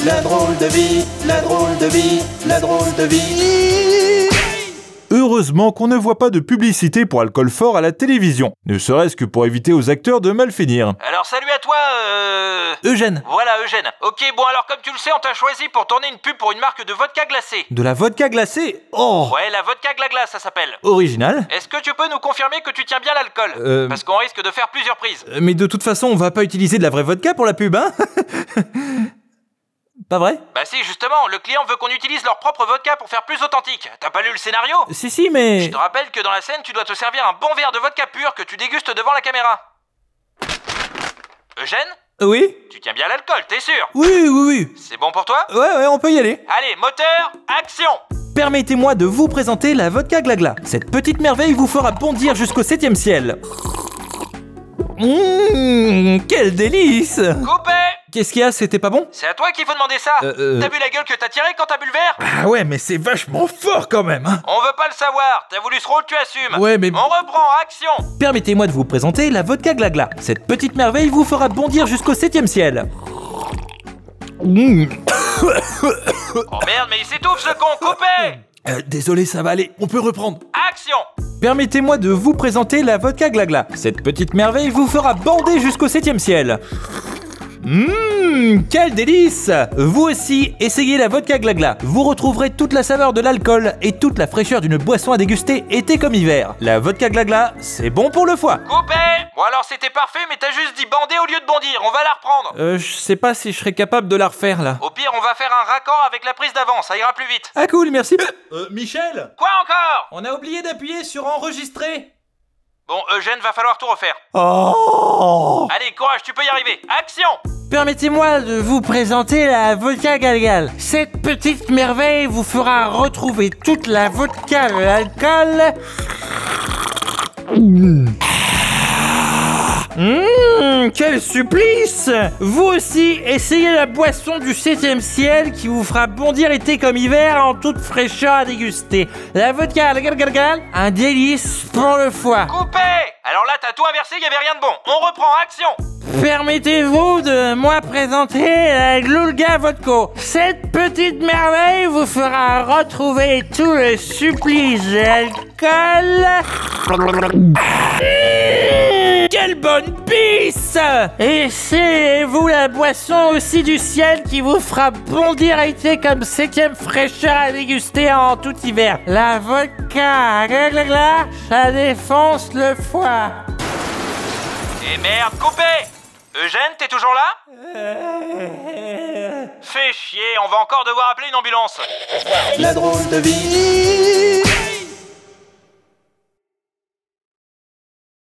la drôle de vie, la drôle de vie, la drôle de vie. Heureusement qu'on ne voit pas de publicité pour alcool fort à la télévision, ne serait-ce que pour éviter aux acteurs de mal finir. Alors salut à toi, Eugène. Voilà Eugène. Ok, bon alors comme tu le sais, on t'a choisi pour tourner une pub pour une marque de vodka glacé. De la vodka glacée? Oh, Ouais, la vodka glaglace ça s'appelle. original. Est-ce que tu peux nous confirmer que tu tiens bien l'alcool? Parce qu'on risque de faire plusieurs prises. Mais de toute façon, on va pas utiliser de la vraie vodka pour la pub, hein? Pas vrai? Bah si, justement, le client veut qu'on utilise leur propre vodka pour faire plus authentique. T'as pas lu le scénario? Si, mais... Je te rappelle que dans la scène, tu dois te servir un bon verre de vodka pur que tu dégustes devant la caméra. Eugène? Oui? Tu tiens bien l'alcool, t'es sûr? Oui. C'est bon pour toi? Ouais, on peut y aller. Allez, moteur, action! Permettez-moi de vous présenter la vodka glagla. Cette petite merveille vous fera bondir jusqu'au 7e ciel. Quel délice! Coupé! Qu'est-ce qu'il y a, c'était pas bon? C'est à toi qu'il faut demander ça. T'as vu la gueule que t'as tirée quand t'as bu le verre? Ah ouais, mais c'est vachement fort quand même, hein. On veut pas le savoir. T'as voulu ce rôle, tu assumes. Ouais, mais... On reprend, action! Permettez-moi de vous présenter la vodka glagla. Cette petite merveille vous fera bondir jusqu'au 7e ciel. Oh merde, mais il s'étouffe ce con, coupé! Désolé, ça va aller, on peut reprendre. Action! Permettez-moi de vous présenter la vodka glagla. Cette petite merveille vous fera bander jusqu'au 7e ciel. Quel délice! Vous aussi, essayez la vodka glagla. Vous retrouverez toute la saveur de l'alcool et toute la fraîcheur d'une boisson à déguster été comme hiver. La vodka glagla, c'est bon pour le foie. Coupé! Bon alors c'était parfait, mais t'as juste dit bander au lieu de bondir. On va la reprendre. Je sais pas si je serais capable de la refaire là. Au pire, on va faire un raccord avec la prise d'avant, ça ira plus vite. Ah cool, merci. Michel, Quoi encore? on a oublié d'appuyer sur enregistrer. Bon, Eugène, va falloir tout refaire. Oh! Allez, courage, tu peux y arriver. Action! Permettez-moi de vous présenter la vodka glagla. Cette petite merveille vous fera retrouver toute la vodka de l'alcool. Quel supplice! Vous aussi, essayez la boisson du 7e ciel qui vous fera bondir été comme hiver en toute fraîcheur à déguster. La vodka glagla, un délice pour le foie. Coupé! Alors là, t'as tout inversé, y avait rien de bon. On reprend, action! Permettez-vous de moi présenter la Glulga Vodka. Cette petite merveille vous fera retrouver tout le supplice de l'alcool. Quelle bonne pisse! Essayez-vous la boisson aussi du ciel qui vous fera bondir été comme 7e fraîcheur à déguster en tout hiver. La vodka glagla, ça défonce le foie. Et merde, coupé! Eugène, t'es toujours là? Fais chier, on va encore devoir appeler une ambulance. La drôle de vie.